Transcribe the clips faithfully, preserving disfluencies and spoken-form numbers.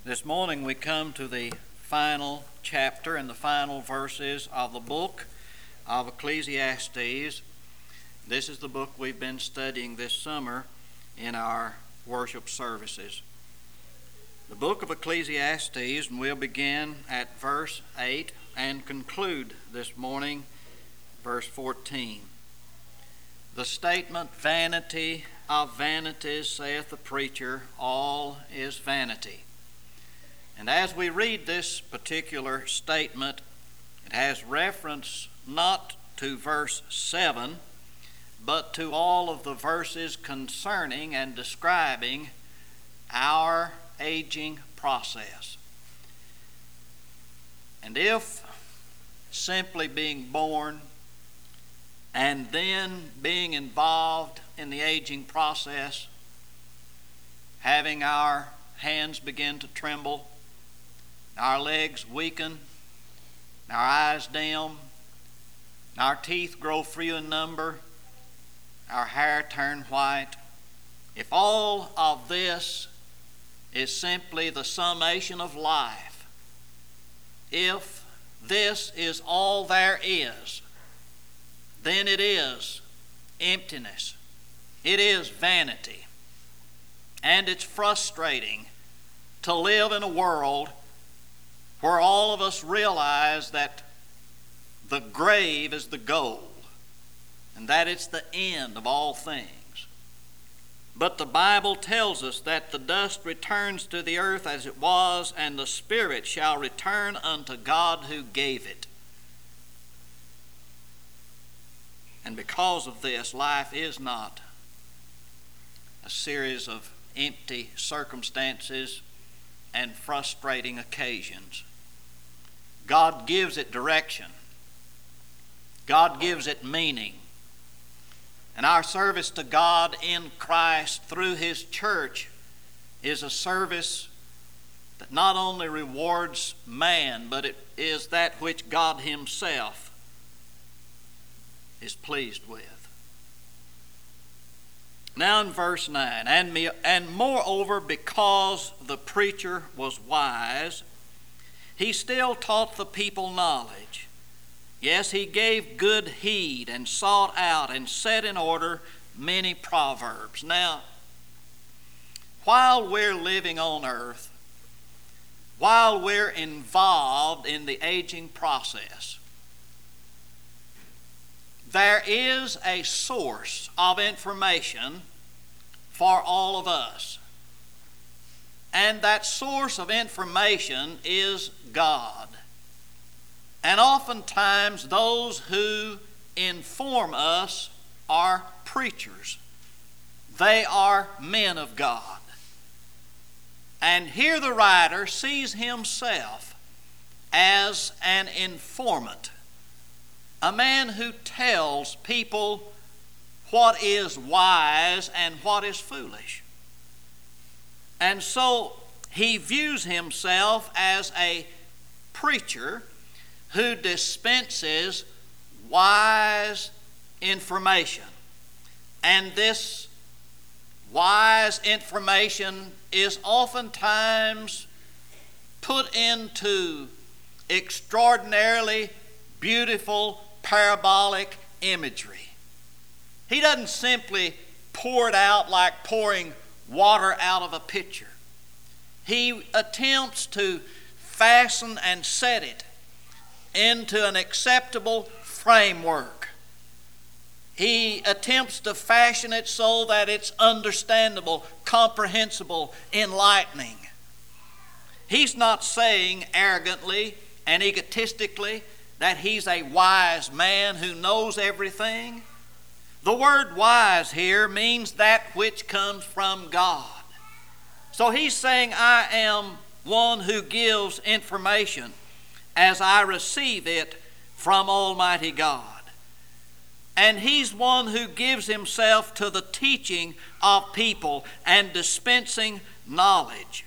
This morning we come to the final chapter and the final verses of the book of Ecclesiastes. This is the book we've been studying this summer in our worship services. The book of Ecclesiastes, and we'll begin at verse eight and conclude this morning verse fourteen. The statement, "Vanity of vanities, saith the preacher, all is vanity." And as we read this particular statement, it has reference not to verse seven, but to all of the verses concerning and describing our aging process. And if simply being born and then being involved in the aging process, having our hands begin to tremble, our legs weaken, our eyes dim, our teeth grow few in number, our hair turn white, if all of this is simply the summation of life, if this is all there is, then it is emptiness. It is vanity. And it's frustrating to live in a world where all of us realize that the grave is the goal and that it's the end of all things. But the Bible tells us that the dust returns to the earth as it was, and the spirit shall return unto God who gave it. And because of this, life is not a series of empty circumstances and frustrating occasions. God gives it direction. God gives it meaning. And our service to God in Christ through His church is a service that not only rewards man, but it is that which God Himself is pleased with. Now in verse nine, and, me, and moreover, because the preacher was wise, he still taught the people knowledge. Yes, he gave good heed and sought out and set in order many proverbs. Now, while we're living on earth, while we're involved in the aging process, there is a source of information for all of us. And that source of information is God. And oftentimes those who inform us are preachers. They are men of God. And here the writer sees himself as an informant, a man who tells people what is wise and what is foolish. And so he views himself as a preacher who dispenses wise information. And this wise information is oftentimes put into extraordinarily beautiful parabolic imagery. He doesn't simply pour it out like pouring water out of a pitcher. He attempts to fasten and set it into an acceptable framework. He attempts to fashion it so that it's understandable, comprehensible, enlightening. He's not saying arrogantly and egotistically that he's a wise man who knows everything. The word wise here means that which comes from God. So he's saying, I am one who gives information as I receive it from Almighty God. And he's one who gives himself to the teaching of people and dispensing knowledge.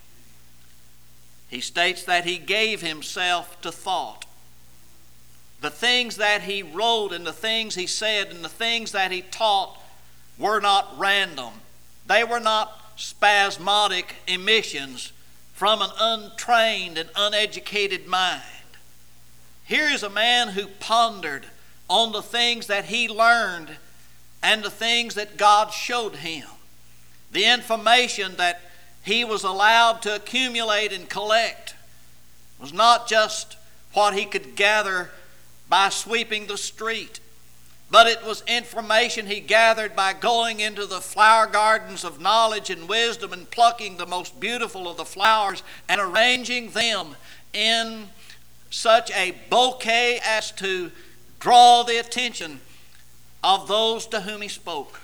He states that he gave himself to thought. The things that he wrote and the things he said and the things that he taught were not random. They were not spasmodic emissions from an untrained and uneducated mind. Here is a man who pondered on the things that he learned and the things that God showed him. The information that he was allowed to accumulate and collect was not just what he could gather by sweeping the street, but it was information he gathered by going into the flower gardens of knowledge and wisdom and plucking the most beautiful of the flowers and arranging them in such a bouquet as to draw the attention of those to whom he spoke.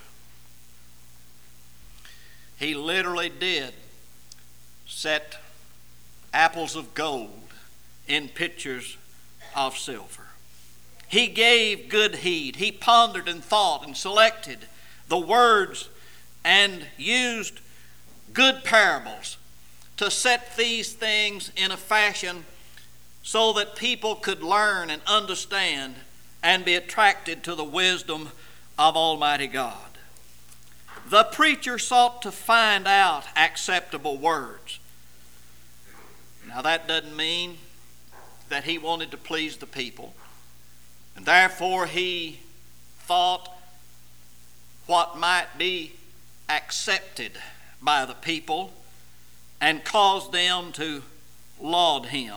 He literally did set apples of gold in pitchers of silver. He gave good heed. He pondered and thought and selected the words and used good parables to set these things in a fashion so that people could learn and understand and be attracted to the wisdom of Almighty God. The preacher sought to find out acceptable words. Now that doesn't mean that he wanted to please the people, and therefore he thought what might be accepted by the people and caused them to laud him.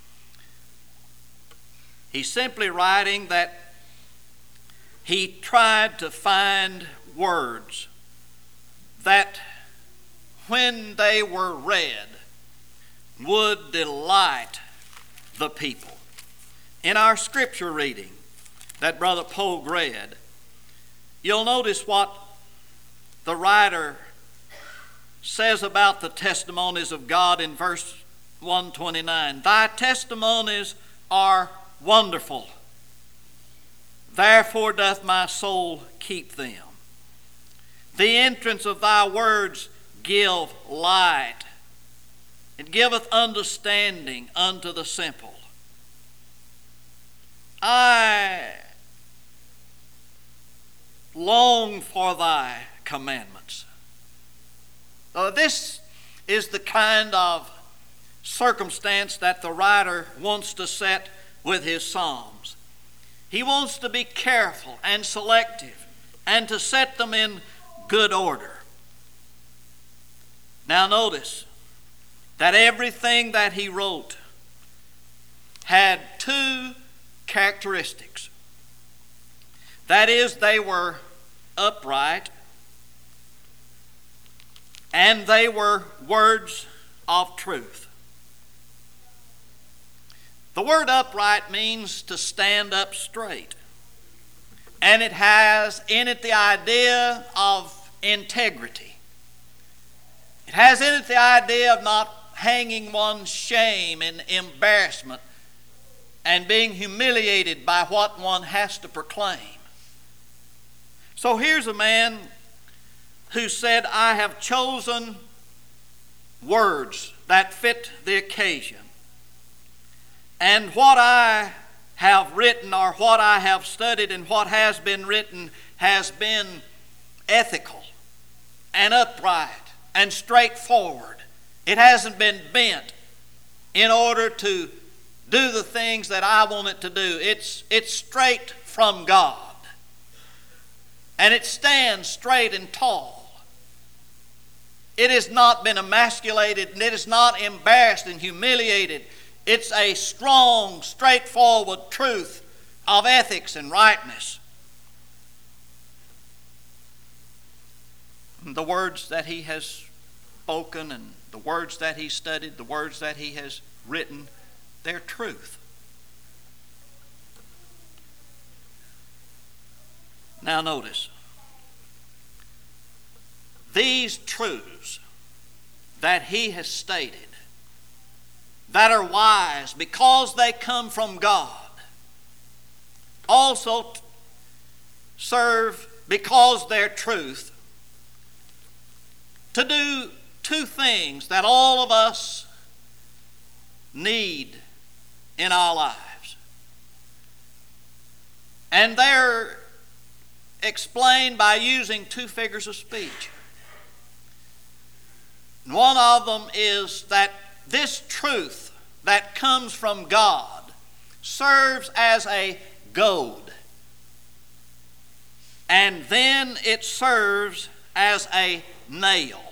He's simply writing that he tried to find words that when they were read would delight the people. In our scripture reading that Brother Pogue read, you'll notice what the writer says about the testimonies of God in verse one twenty-nine. Thy testimonies are wonderful, therefore doth my soul keep them. The entrance of thy words give light. It giveth understanding unto the simple. I long for thy commandments. Uh, this is the kind of circumstance that the writer wants to set with his Psalms. He wants to be careful and selective and to set them in good order. Now notice that everything that he wrote had two characteristics. That is, they were upright and they were words of truth. The word upright means to stand up straight. And it has in it the idea of integrity. It has in it the idea of not hanging one's shame and embarrassment and being humiliated by what one has to proclaim. So here's a man who said, I have chosen words that fit the occasion. And what I have written or what I have studied and what has been written has been ethical and upright and straightforward. It hasn't been bent in order to do the things that I want it to do. It's, it's straight from God. And it stands straight and tall. It has not been emasculated and it is not embarrassed and humiliated. It's a strong, straightforward truth of ethics and rightness. The words that he has spoken and the words that he studied, the words that he has written, they're truth. Now notice, these truths that he has stated that are wise because they come from God also serve, because they're truth, to do two things that all of us need in our lives. And they're explained by using two figures of speech. And one of them is that this truth that comes from God serves as a goad, and then it serves as a nail.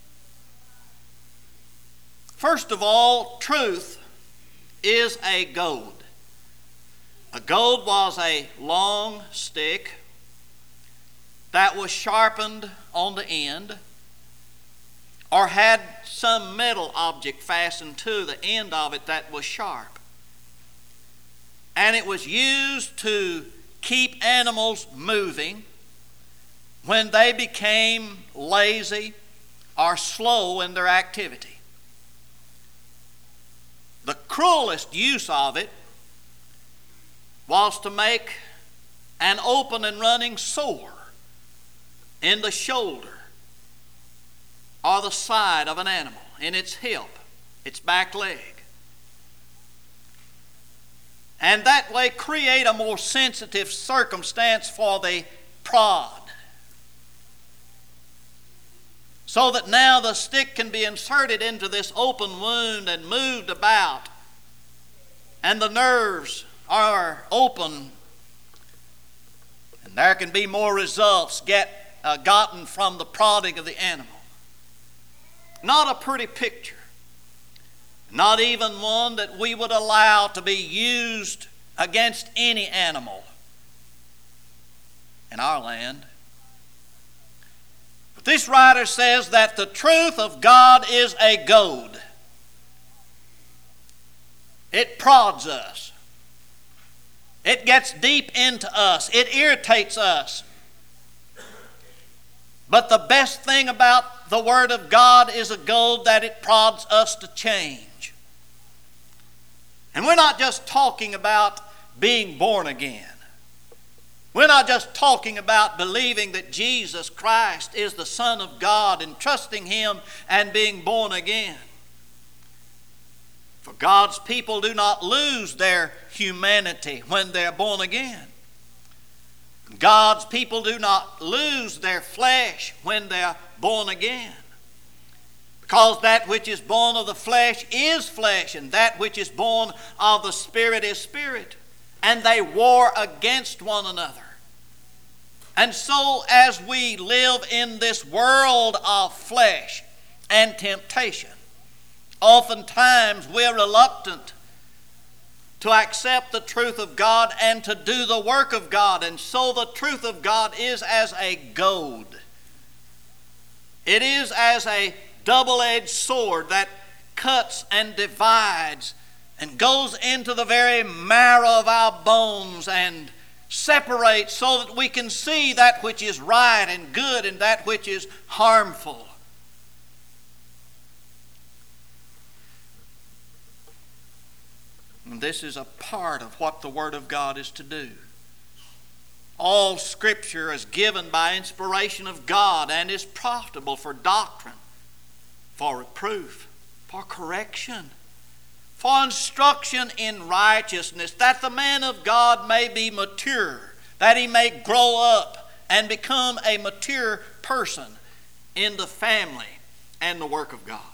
First of all, truth is a goad. A goad was a long stick that was sharpened on the end, or had some metal object fastened to the end of it that was sharp. And it was used to keep animals moving when they became lazy or slow in their activity. The cruelest use of it was to make an open and running sore in the shoulder or the side of an animal, in its hip, its back leg. And that way create a more sensitive circumstance for the prod, so that now the stick can be inserted into this open wound and moved about, and the nerves are open, and there can be more results get uh, gotten from the prodding of the animal. Not a pretty picture. Not even one that we would allow to be used against any animal in our land. But this writer says that the truth of God is a goad. It prods us. It gets deep into us. It irritates us. But the best thing about the Word of God is a goad that it prods us to change. And we're not just talking about being born again. We're not just talking about believing that Jesus Christ is the Son of God and trusting Him and being born again. For God's people do not lose their humanity when they're born again. God's people do not lose their flesh when they're born again. Because that which is born of the flesh is flesh, and that which is born of the Spirit is spirit. And they war against one another. And so as we live in this world of flesh and temptation, oftentimes we're reluctant to accept the truth of God and to do the work of God. And so the truth of God is as a goad. It is as a double-edged sword that cuts and divides and goes into the very marrow of our bones and separates so that we can see that which is right and good and that which is harmful. And this is a part of what the Word of God is to do. All Scripture is given by inspiration of God and is profitable for doctrine, for reproof, for correction, for instruction in righteousness, that the man of God may be mature, that he may grow up and become a mature person in the family and the work of God.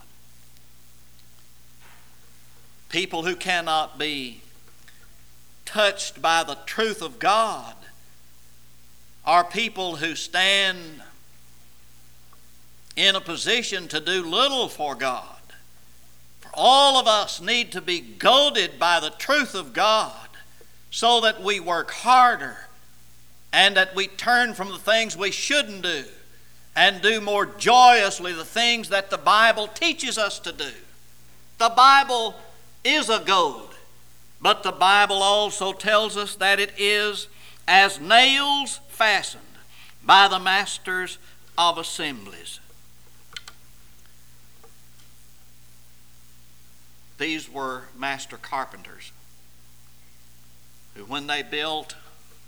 People who cannot be touched by the truth of God are people who stand in a position to do little for God. For all of us need to be goaded by the truth of God so that we work harder and that we turn from the things we shouldn't do and do more joyously the things that the Bible teaches us to do. The Bible is a goad, but the Bible also tells us that it is as nails fastened by the masters of assemblies. These were master carpenters who, when they built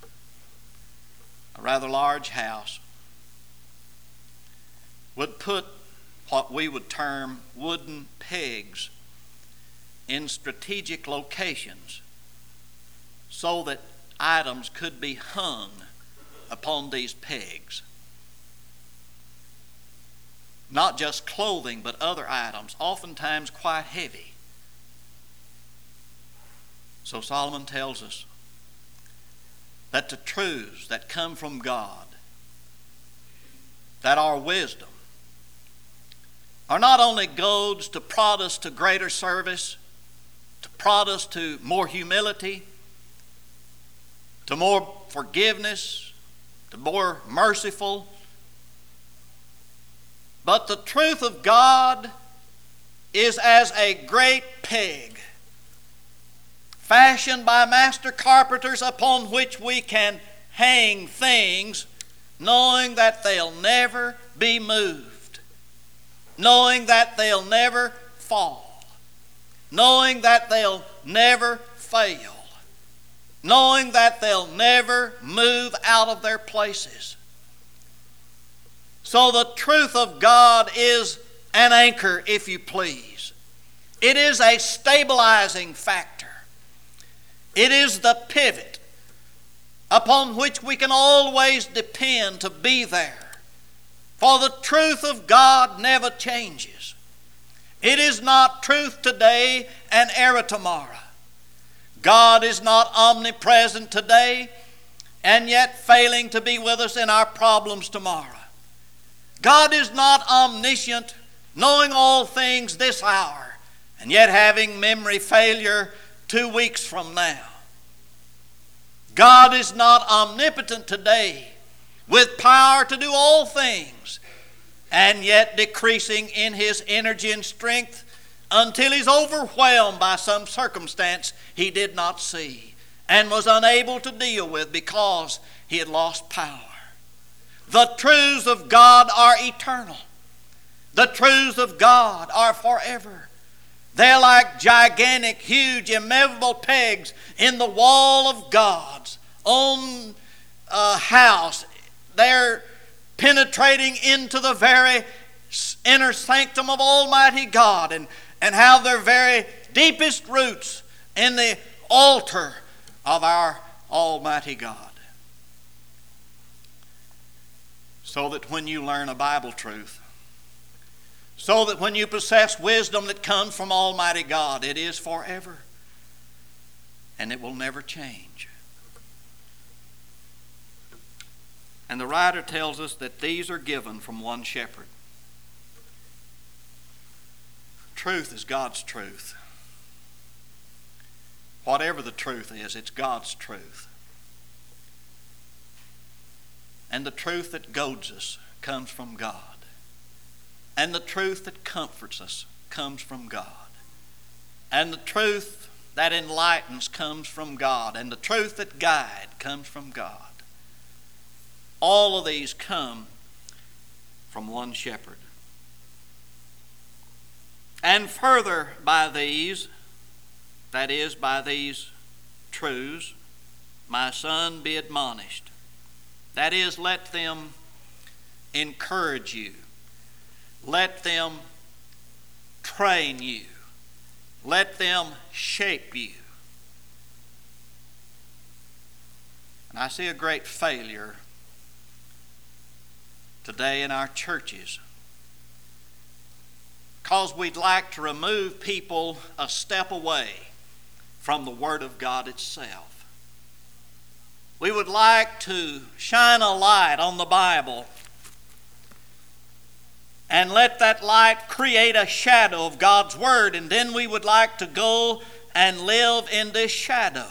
a rather large house, would put what we would term wooden pegs in strategic locations so that items could be hung upon these pegs. not just clothing, but other items, oftentimes quite heavy. So Solomon tells us that the truths that come from God, that are wisdom, are not only goads to prod us to greater service, to prod us to more humility, to more forgiveness, to more merciful, but the truth of God is as a great peg fashioned by master carpenters upon which we can hang things, knowing that they'll never be moved, knowing that they'll never fall, knowing that they'll never fail, knowing that they'll never move out of their places. So the truth of God is an anchor, if you please. It is a stabilizing factor. It is the pivot upon which we can always depend to be there. For the truth of God never changes. It is not truth today and error tomorrow. God is not omnipresent today and yet failing to be with us in our problems tomorrow. God is not omniscient, knowing all things this hour, and yet having memory failure two weeks from now. God is not omnipotent today, with power to do all things, and yet decreasing in his energy and strength until he's overwhelmed by some circumstance he did not see and was unable to deal with because he had lost power. The truths of God are eternal. The truths of God are forever. They're like gigantic, huge, immovable pegs in the wall of God's own uh, house. They're penetrating into the very inner sanctum of Almighty God and, and have their very deepest roots in the altar of our Almighty God. So that when you learn a Bible truth, so that when you possess wisdom that comes from Almighty God, it is forever and it will never change. And the writer tells us that these are given from one shepherd. Truth is God's truth. Whatever the truth is, it's God's truth. And the truth that goads us comes from God. And the truth that comforts us comes from God. And the truth that enlightens comes from God. And the truth that guides comes from God. All of these come from one shepherd. And further by these, that is, by these truths, my son, be admonished. That is, let them encourage you. Let them train you. Let them shape you. And I see a great failure today in our churches because we'd like to remove people a step away from the Word of God itself. We would like to shine a light on the Bible and let that light create a shadow of God's Word, and then we would like to go and live in this shadow.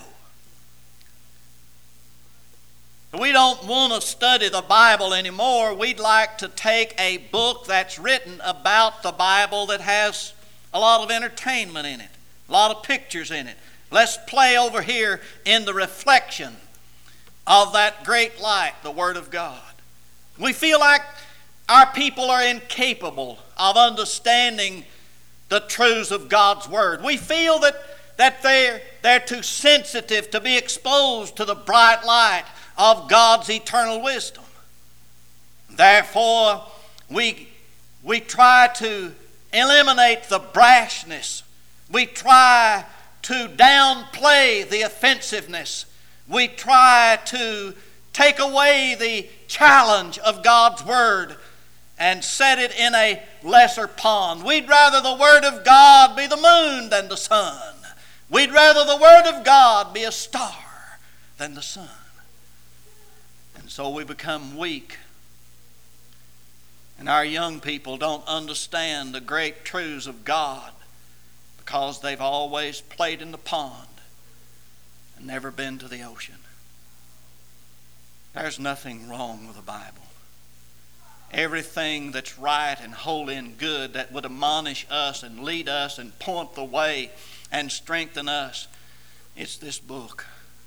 We don't want to study the Bible anymore. We'd like to take a book that's written about the Bible that has a lot of entertainment in it, a lot of pictures in it. Let's play over here in the reflection of that great light, the Word of God. We feel like our people are incapable of understanding the truths of God's Word. We feel that, that they're, they're too sensitive to be exposed to the bright light of God's eternal wisdom. Therefore, we, we try to eliminate the brashness. We try to downplay the offensiveness. We try to take away the challenge of God's Word and set it in a lesser pond. We'd rather the Word of God be the moon than the sun. We'd rather the Word of God be a star than the sun. And so we become weak. And our young people don't understand the great truths of God because they've always played in the pond and never been to the ocean. There's nothing wrong with the Bible. Everything that's right and holy and good that would admonish us and lead us and point the way and strengthen us, it's this book.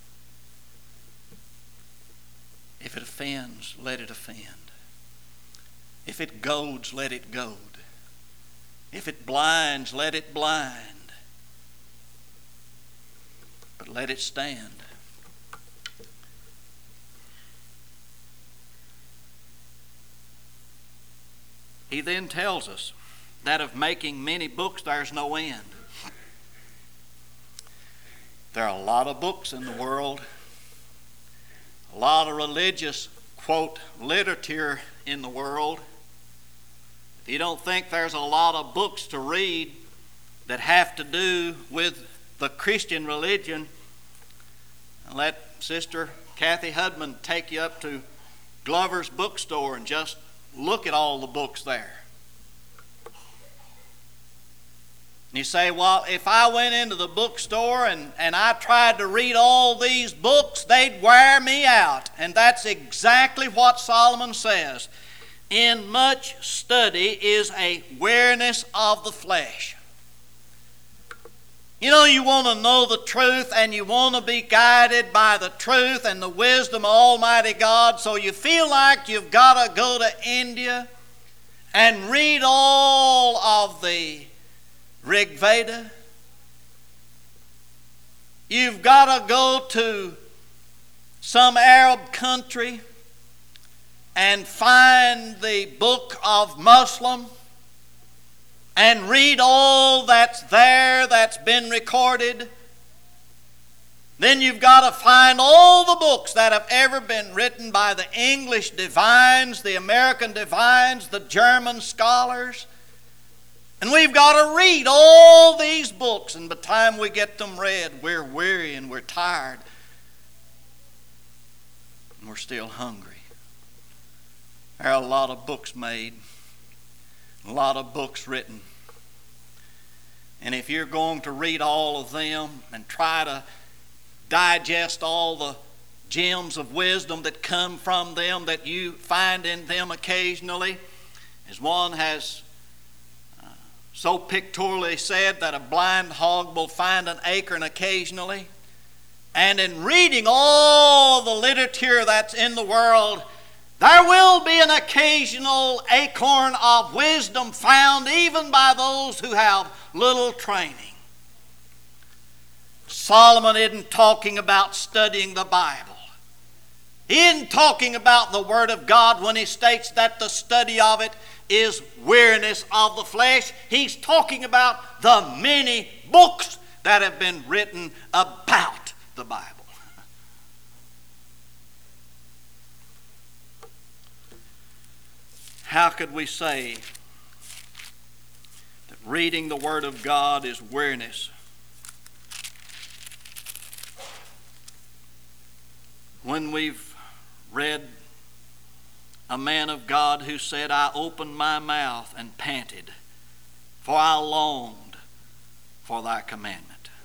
If it offends, let it offend. If it goads, let it goad. If it blinds, let it blind. But let it stand. He then tells us that of making many books there's no end. There are a lot of books in the world, a lot of religious, quote, literature in the world. If you don't think there's a lot of books to read that have to do with the Christian religion, let Sister Kathy Hudman take you up to Glover's bookstore and just look at all the books there. You say, well, if I went into the bookstore and, and I tried to read all these books, they'd wear me out. And that's exactly what Solomon says. In much study is a weariness of the flesh. You know, you want to know the truth and you want to be guided by the truth and the wisdom of Almighty God, so you feel like you've got to go to India and read all of the Rig Veda. You've got to go to some Arab country and find the book of Muslim and read all that's there that's been recorded. Then you've got to find all the books that have ever been written by the English divines, the American divines, the German scholars. And we've got to read all these books, and by the time we get them read, we're weary and we're tired. And we're still hungry. There are a lot of books made, a lot of books written. And if you're going to read all of them and try to digest all the gems of wisdom that come from them, that you find in them occasionally, as one has uh, so pictorially said, that a blind hog will find an acorn occasionally. And in reading all the literature that's in the world, there will be an occasional acorn of wisdom found even by those who have little training. Solomon isn't talking about studying the Bible. He isn't talking about the Word of God when he states that the study of it is weariness of the flesh. He's talking about the many books that have been written about the Bible. How could we say that reading the Word of God is weariness when we've read a man of God who said, I opened my mouth and panted, for I longed for thy commandment.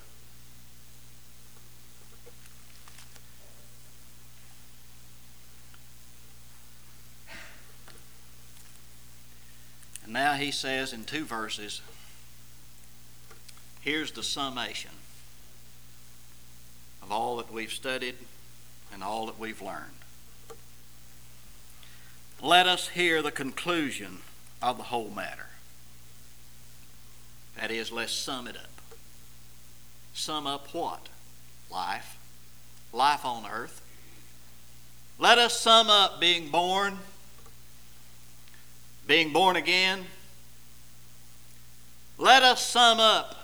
And now he says in two verses, here's the summation of all that we've studied and all that we've learned. Let us hear the conclusion of the whole matter. That is, let's sum it up. Sum up what? Life. Life on earth. Let us sum up being born, being born again. Let us sum up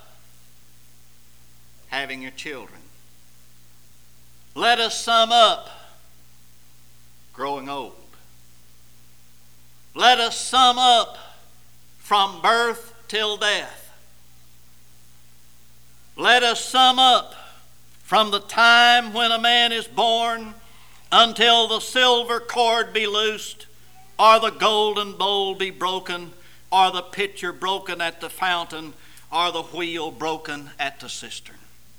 having your children. Let us sum up growing old. let us sum up from birth till death. Let us sum up from the time when a man is born until the silver cord be loosed, or the golden bowl be broken, or the pitcher broken at the fountain, or the wheel broken at the cistern.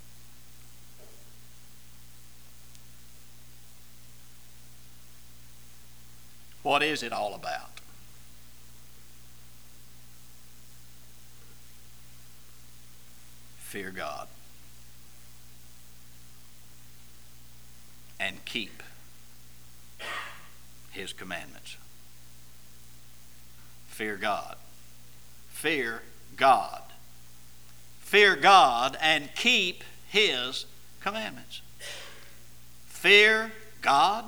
What is it all about? Fear God and keep His commandments. Fear God. Fear God. Fear God and keep His commandments. Fear God.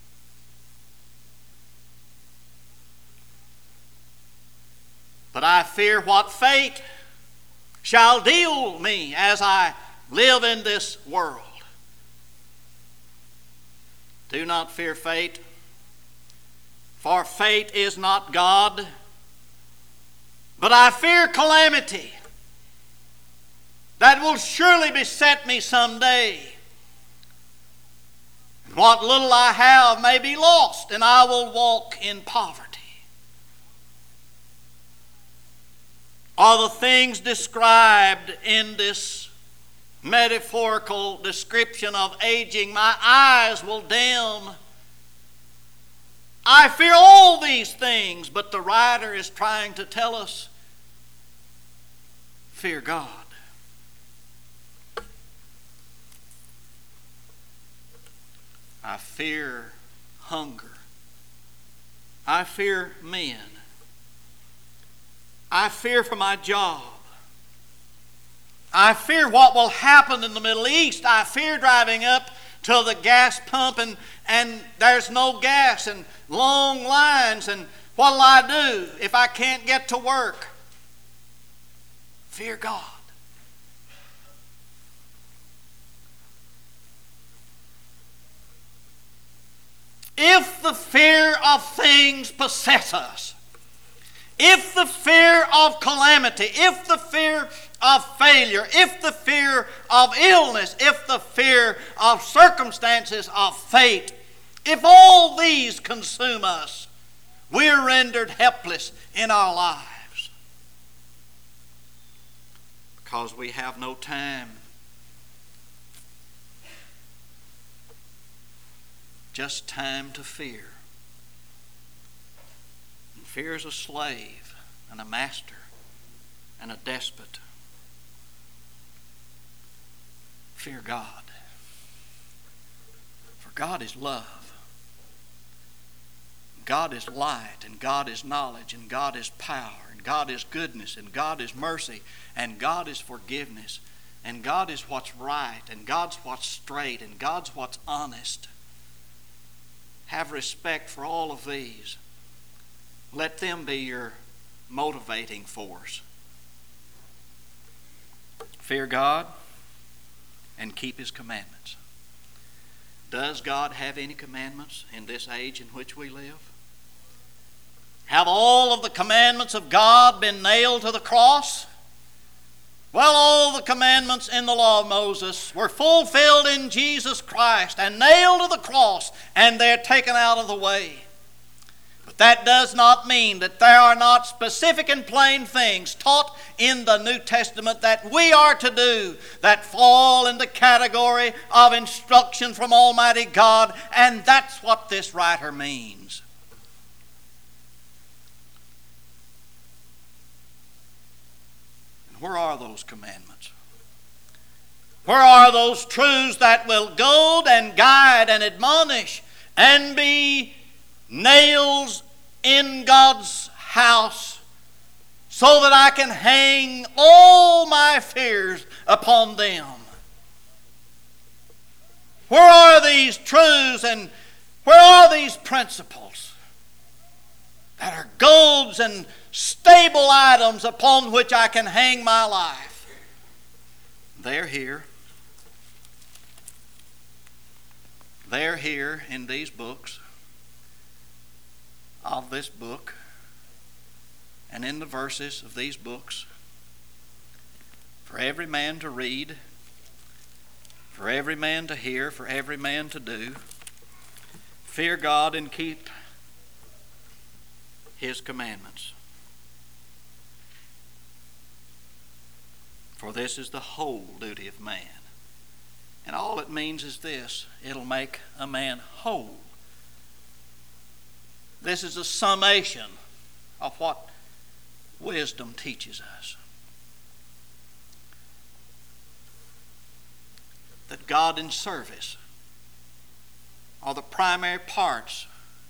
But I fear what fate shall deal me as I live in this world. Do not fear fate, for fate is not God. But I fear calamity that will surely beset me someday. What little I have may be lost, and I will walk in poverty. Are the things described in this metaphorical description of aging? My eyes will dim. I fear all these things, but the writer is trying to tell us, fear God. I fear hunger. I fear men. I fear for my job. I fear what will happen in the Middle East. I fear driving up to the gas pump and, and there's no gas and long lines, and what will I do if I can't get to work? Fear God. If the fear of things possess us, if the fear of calamity, if the fear of failure, if the fear of illness, if the fear of circumstances of fate, if all these consume us, we are rendered helpless in our lives. Because we have no time. Just time to fear. And fear is a slave and a master and a despot. Fear God. For God is love. God is light, and God is knowledge, and God is power, and God is goodness, and God is mercy, and God is forgiveness, and God is what's right, and God's what's straight, and God's what's honest. Have respect for all of these. Let them be your motivating force. Fear God and keep His commandments. Does God have any commandments in this age in which we live? Have all of the commandments of God been nailed to the cross? Well, all the commandments in the law of Moses were fulfilled in Jesus Christ and nailed to the cross, and they're taken out of the way. But that does not mean that there are not specific and plain things taught in the New Testament that we are to do that fall in the category of instruction from Almighty God, and that's what this writer means. And where are those commandments? Where are those truths that will goad and guide and admonish and be nails in God's house so that I can hang all my fears upon them? Where are these truths and where are these principles that are goads and stable items upon which I can hang my life? They're here. They're here in these books of this book and in the verses of these books, for every man to read, for every man to hear, for every man to do. Fear God and keep His commandments. For this is the whole duty of man. And all it means is this: it'll make a man whole. This is a summation of what wisdom teaches us. That God and service are the primary parts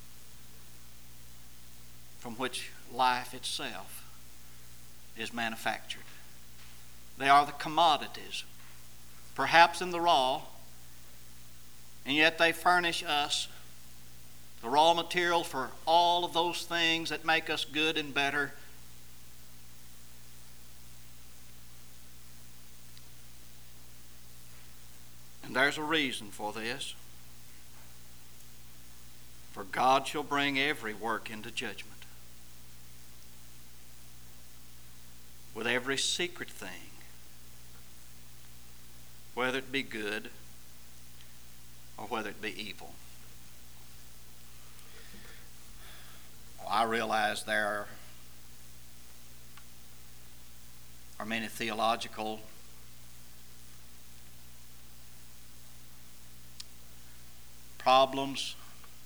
from which life itself is manufactured. They are the commodities, perhaps in the raw, and yet they furnish us the raw material for all of those things that make us good and better. And there's a reason for this. For God shall bring every work into judgment, with every secret thing, whether it be good or whether it be evil. Well, I realize there are, are many theological problems.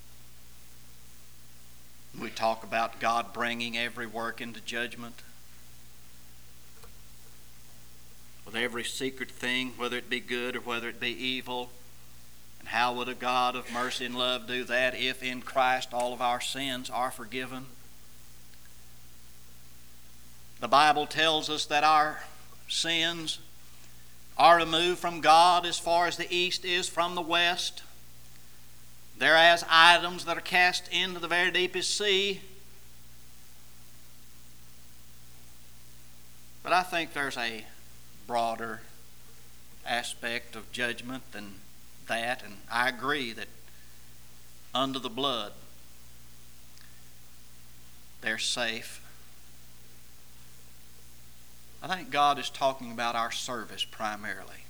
We talk about God bringing every work into judgment, with every secret thing, whether it be good or whether it be evil. And how would a God of mercy and love do that if in Christ all of our sins are forgiven? The Bible tells us that our sins are removed from God as far as the east is from the west. They're as items that are cast into the very deepest sea. But I think there's a broader aspect of judgment than that, and I agree that under the blood they're safe. I think God is talking about our service primarily.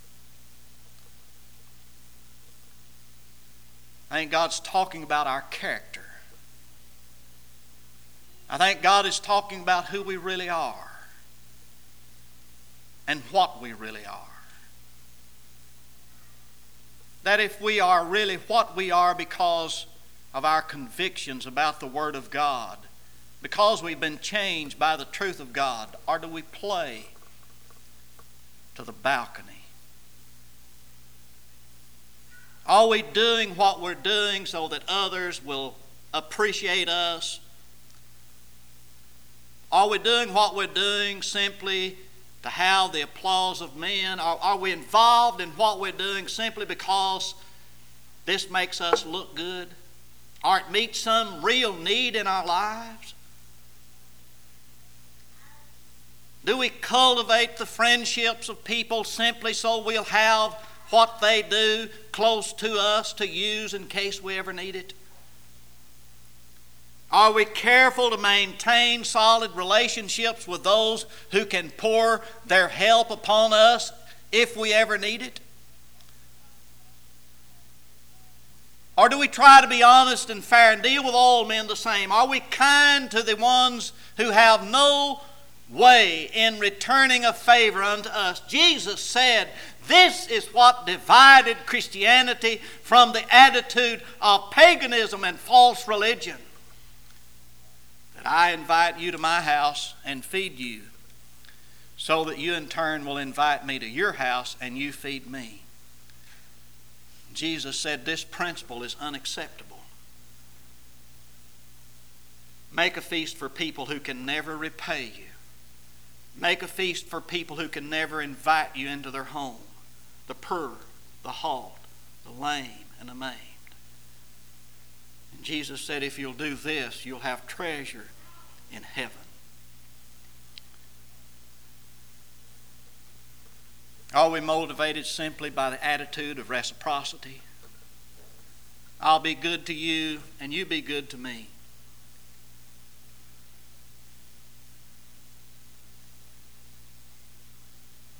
I think God's talking about our character. I think God is talking about who we really are and what we really are. That if we are really what we are because of our convictions about the Word of God, because we've been changed by the truth of God, or do we play to the balcony? Are we doing what we're doing so that others will appreciate us? Are we doing what we're doing simply to have the applause of men? Or are we involved in what we're doing simply because this makes us look good? Or it meets some real need in our lives? Do we cultivate the friendships of people simply so we'll have what they do close to us to use in case we ever need it? Are we careful to maintain solid relationships with those who can pour their help upon us if we ever need it? Or do we try to be honest and fair and deal with all men the same? Are we kind to the ones who have no way in returning a favor unto us? Jesus said, this is what divided Christianity from the attitude of paganism and false religion. That I invite you to my house and feed you, so that you in turn will invite me to your house and you feed me. Jesus said this principle is unacceptable. Make a feast for people who can never repay you. Make a feast for people who can never invite you into their home. The poor, the halt, the lame, and the maimed. And Jesus said, if you'll do this, you'll have treasure in heaven. Are we motivated simply by the attitude of reciprocity? I'll be good to you and you be good to me.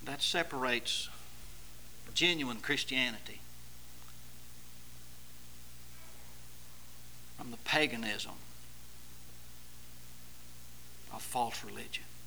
That separates genuine Christianity from the paganism of false religion.